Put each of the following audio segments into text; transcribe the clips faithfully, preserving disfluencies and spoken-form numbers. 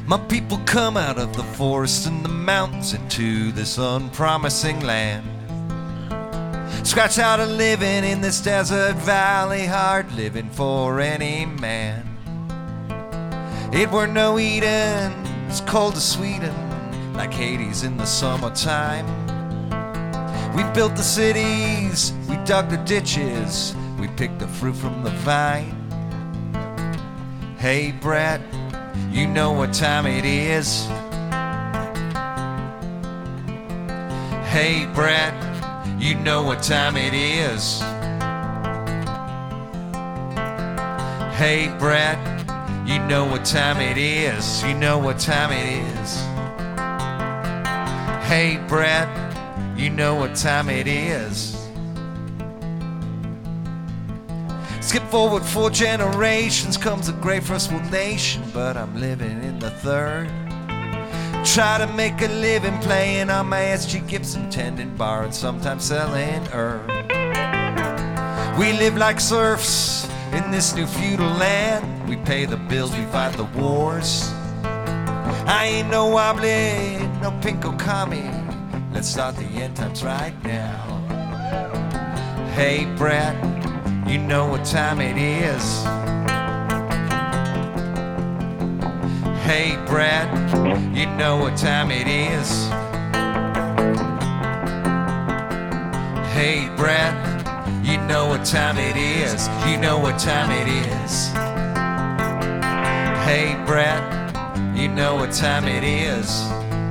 My people come out of the forest and the mountains into this unpromising land. Scratch out a living in this desert valley, hard living for any man. It were no Eden, it's cold as Sweden, like Hades in the summertime. We built the cities, we dug the ditches, we picked the fruit from the vine. Hey Brett, you know what time it is. Hey Brett, you know what time it is. Hey Brett, you know what time it is. You know what time it is. Hey Brett, you know what time it is. Skip forward four generations, comes a great first world nation, but I'm living in the third. Try to make a living playing on my S G Gibson tending bar and sometimes selling herb. We live like serfs in this new feudal land. We pay the bills, we fight the wars. I ain't no wobbly, no pinko commie. Let's start the end times right now. Hey Brett, you know what time it is. Hey Brett, you know what time it is. Hey Brett, you know what time it is. You know what time it is. Hey Brett, you know what time it is.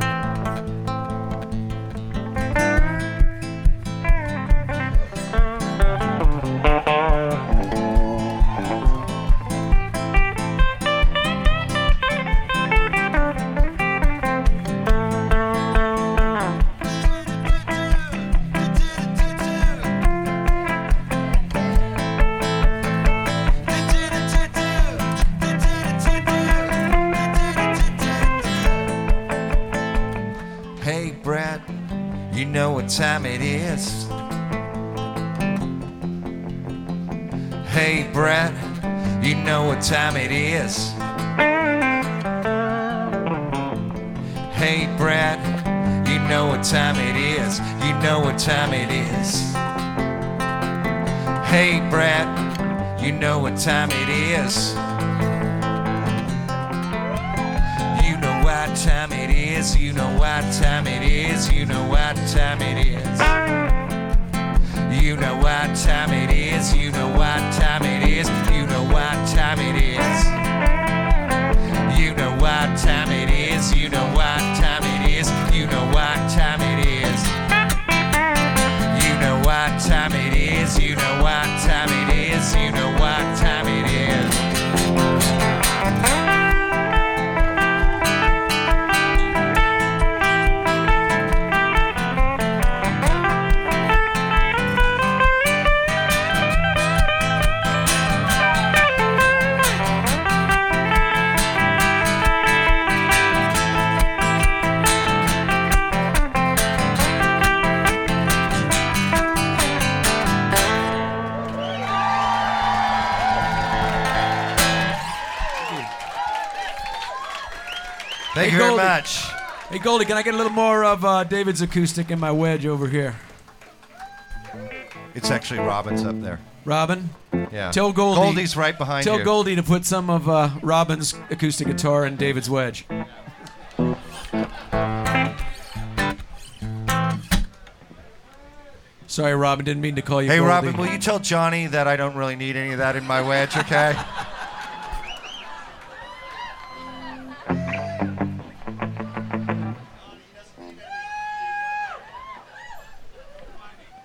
Hey Brett, you know what time it is. Hey Brett, you know what time it is. Hey Brett, you know what time it is. You know what time it is. Hey Brett, you know what time it is. You know what time it is. You know what time it is. You know what time it is. You know what time it is. You know what time it is. You know what time it is. You know what time it is. You know what time it is. You know what time it is. You know what time it is. You know what time it is. You know what time it is. Thank hey, you very Goldie. much. Hey, Goldie, can I get a little more of uh, David's acoustic in my wedge over here? It's actually Robin's up there. Robin? Yeah. Tell Goldie. Goldie's right behind tell you. Tell Goldie to put some of uh, Robin's acoustic guitar in David's wedge. Sorry, Robin, didn't mean to call you Hey, Goldie. Robin, will you tell Johnny that I don't really need any of that in my wedge, okay?